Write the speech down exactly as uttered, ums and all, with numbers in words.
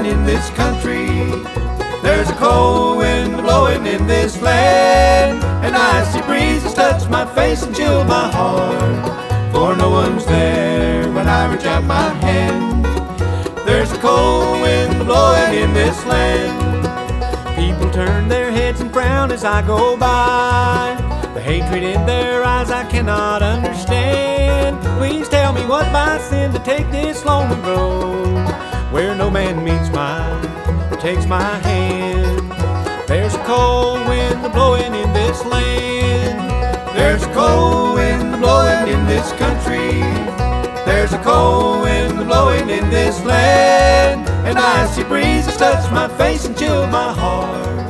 in this country. There's a cold wind blowing in this land, and icy breezes touch my face and chill my heart, for no one's there when I reach out my hand. There's a cold wind blowing in this land. People turn their heads and frown as I go by, the hatred in their eyes I cannot understand. Please tell me what my sin to take this lonely road, where no man meets mine or takes my hand. There's a cold wind blowing in this land. There's a cold wind blowing in this country. There's a cold wind blowing in this land, and icy breezes touch my face and chill my heart,